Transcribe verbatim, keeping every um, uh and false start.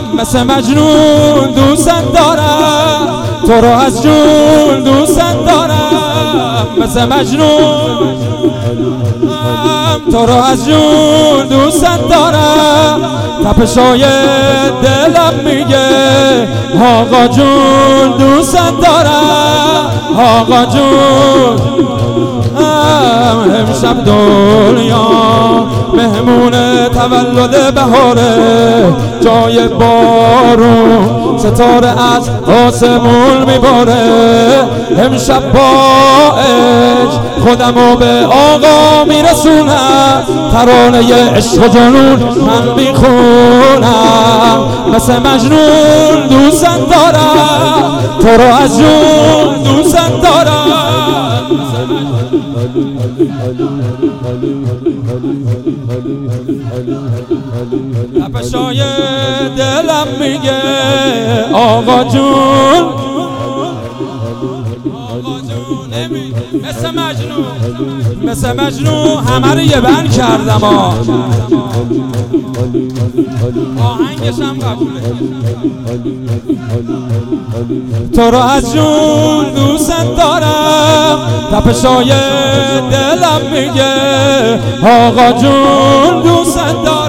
مثل مجنون دوست دارم، تو رو از جون دوست دارم، مثل مجنون تو رو از جون دوست دارم. تپشای دلم میگه آقا جون دوست دارم، آقا جون. امشب دنیا مهمون تولد بهاره، جای بارون ستاره از آسمون میباره. امشب با عشق خودمو به آقا میرسونم، ترانه عشق و جنون من میخونم. مثل مجنون دوست دارم، تو رو از جون دوست دارم. تپشای دلم میگه آقا جون، آقا جون مثل مجنون، مثل مجنون. همه رو یه بند کردم ها، آهنگش هم قبوله. تو رو از جون دوست دارم، تپشای دلم میگه آقا جون دوست دارم.